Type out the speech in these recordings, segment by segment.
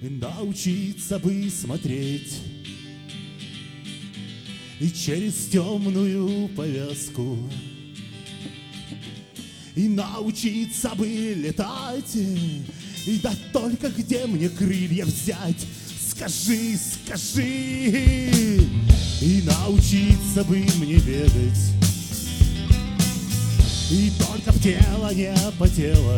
научиться бы смотреть и через темную повязку, и научиться бы летать, и да только где мне крылья взять? Скажи, скажи, и научиться бы мне бегать, и только б тело не потело.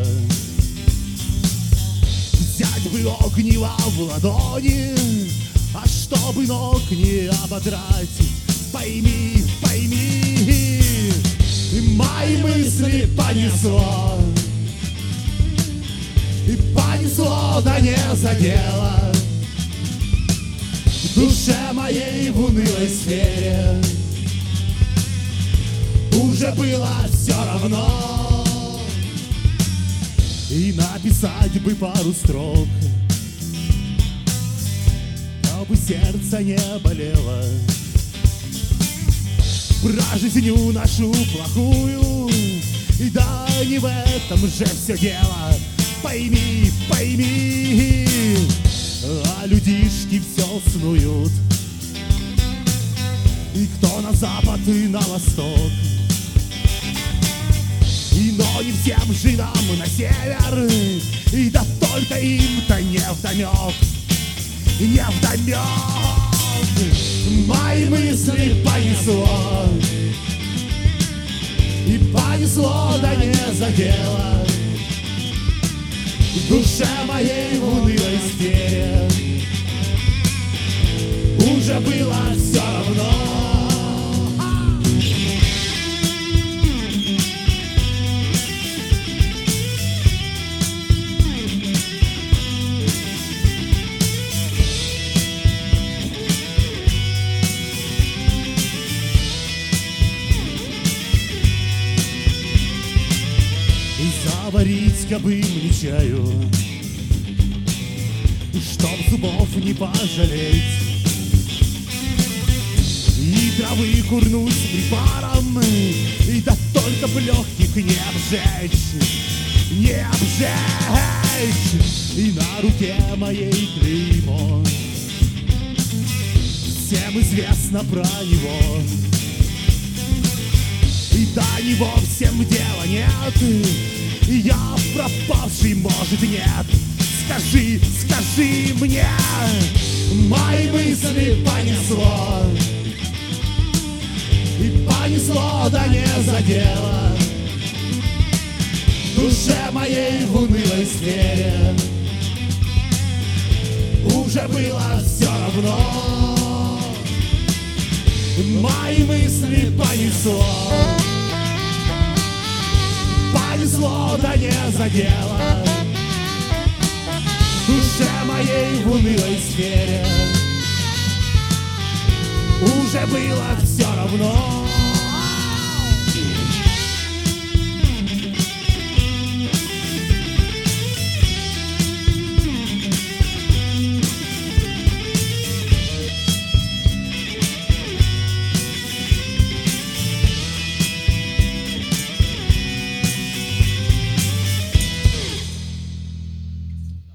Взять бы огнева в ладони, а чтобы ног не ободрать. Пойми, пойми, и мои мысли понесло, и понесло, да не задело. В душе моей в унылой сфере уже было все равно. И написать бы пару строк, чтобы сердце не болело. Про жизнь нашу плохую, и да не в этом же все дело. Пойми, пойми, а людишки все снуют, и кто на запад, и на восток. И но не всем же нам на север, и да только им-то не вдомек, не вдомек. Мои мысли понесло, и понесло, да не задело. В душе моей в унылой сфере уже было все равно. Заварить кабы мне чаю, чтоб зубов не пожалеть, и травы курнуть припаром, и да только б легких не обжечь, не обжечь. И на руке моей клеймо, всем известно про него, и до него всем дела нет. И я пропавший, может, нет. Скажи, скажи мне, мои мысли понесло, и понесло, да не задело. В душе моей в унылой сфере уже было все равно. Мои мысли понесло, понесло, да не задело. В душе моей в унылой сфере уже было все равно.